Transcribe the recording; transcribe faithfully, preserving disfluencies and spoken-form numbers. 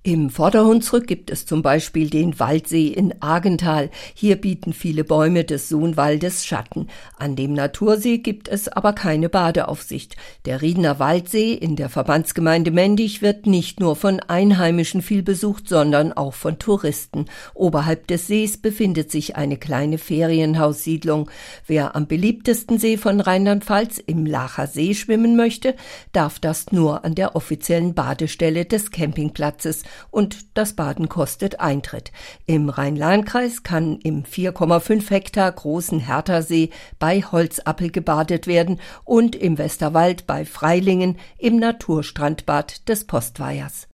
Im Vorderhunsrück gibt es zum Beispiel den Waldsee in Argental. Hier bieten viele Bäume des Soonwaldes Schatten. An dem Natursee gibt es aber keine Badeaufsicht. Der Riedener Waldsee in der Verbandsgemeinde Mendig wird nicht nur von Einheimischen viel besucht, sondern auch von Touristen. Oberhalb des Sees befindet sich eine kleine Ferienhaussiedlung. Wer am beliebtesten See von Rheinland-Pfalz, im Laacher See, schwimmen möchte, darf das nur an der offiziellen Badestelle des Campingplatzes. Und das Baden kostet Eintritt. Im Rhein-Lahn-Kreis kann im vier Komma fünf Hektar großen Herthasee bei Holzappel gebadet werden und im Westerwald bei Freilingen im Naturstrandbad des Postweihers.